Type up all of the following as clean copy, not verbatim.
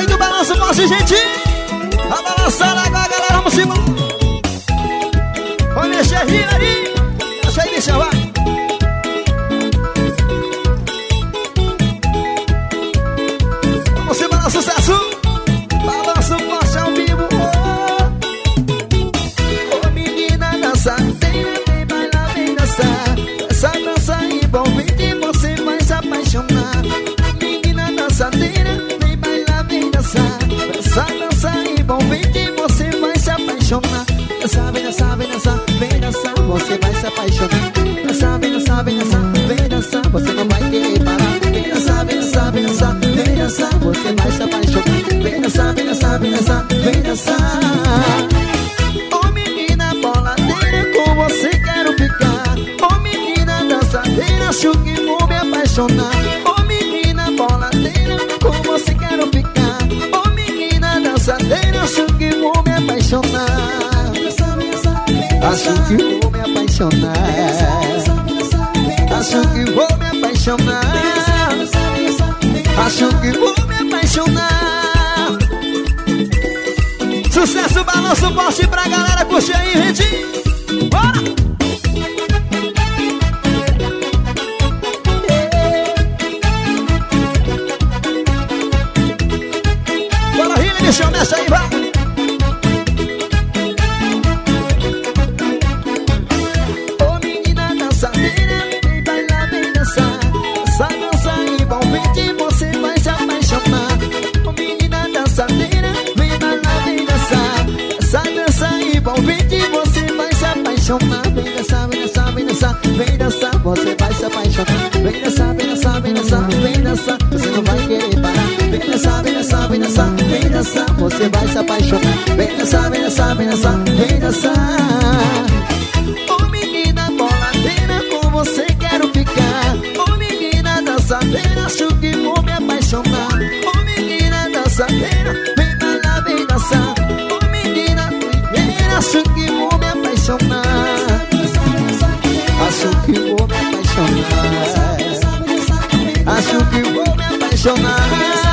aí do balanço forte, gente. Vai balançar agora, galera, vamos embora. Vamos mexer, ali. Deixa aí, deixa, vai. Vamos embora, sucesso. Balanço forte ao vivo. Ô menina dançadeira, vem bailar, vem dançar. Essa dança envolvente você vai se apaixonar. Menina dançadeira, vem bailar, vem dançar. Essa dança envolvente você vai se apaixonar. Dançar, vem dançar, vem dançar, vem dançar, você vai se apaixonar. Dançar, vem dançar, vem dançar, vem dançar, você não vai querer parar. Vem dançar, vem dançar, vem dançar, vem dançar, você vai se apaixonar. Vem dançar, vem dançar, vem dançar, vem dançar. Ô menina boladeira, com você quero ficar. Ô menina dançadeira, acho que vou me apaixonar. Ô menina boladeira, com você quero ficar. Ô menina dançadeira, acho que vou me apaixonar. Acho que vou me apaixonar. Acho que vou me apaixonar. Acho que vou me apaixonar. Sucesso, balanço forte pra galera curtir aí, gente. Bora! Bora, Rilha, deixa eu mexer aí, vai! Vem dançar, vem dançar, vem dançar, vem dançar, você vai se apaixonar. Vem dançar, vem dançar, vem dançar, vem dançar, você não vai querer parar. Vem dançar, vem dançar, vem dançar, vem dançar, você vai se apaixonar. Vem dançar, vem dançar, vem dançar, vem dançar. Ô menina boladeira, com você quero ficar. Ô menina dançadeira, acho que vou me apaixonar. Ô menina dançadeira, vem bailar, vem dançar. Ô menina trigueira, acho que vou me apaixonar. Acho que vou me apaixonar. Acho que vou me apaixonar.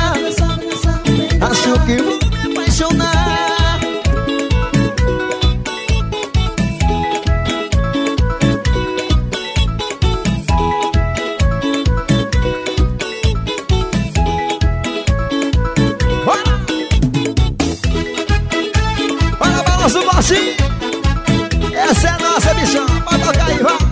Acho que vou me apaixonar. Bora! Bora, balança o baixinho. Essa é a nossa bichão. Pode tocar aí, vai.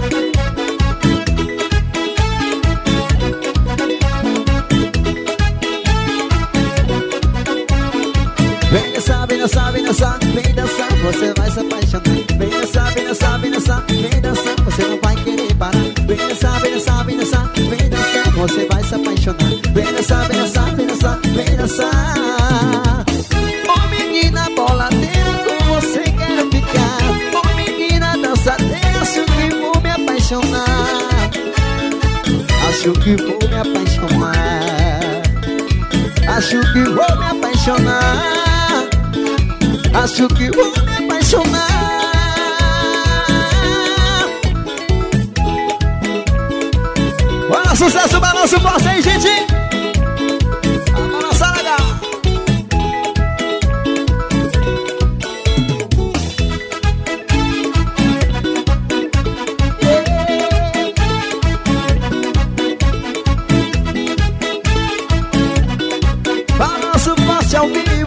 Vem dançar, vem dançar, vem dançar, vem dançar, você vai se apaixonar. Vem dançar, vem dançar, vem dançar, vem dançar, você não vai querer parar. Vem dançar, vem dançar, vem dançar, vem dançar, você vai se apaixonar. Vem dançar, vem dançar, vem dançar, vem dançar. Ô menina boladeira, com você quero ficar. Ô menina dançadeira, acho que vou me apaixonar. Acho que vou me apaixonar. Acho que vou me apaixonar. Acho que vou me apaixonar. Bora, sucesso, balanço forte aí, gente. Vamos balançar legal. Balanço forte ao vivo.